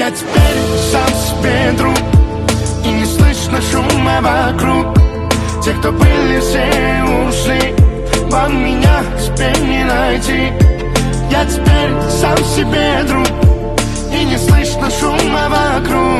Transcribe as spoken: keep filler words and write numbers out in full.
Я теперь сам себе друг, и не слышно шума вокруг. Те, кто были, все ушли, вам меня теперь не найти. Я теперь сам себе друг, и не слышно шума вокруг.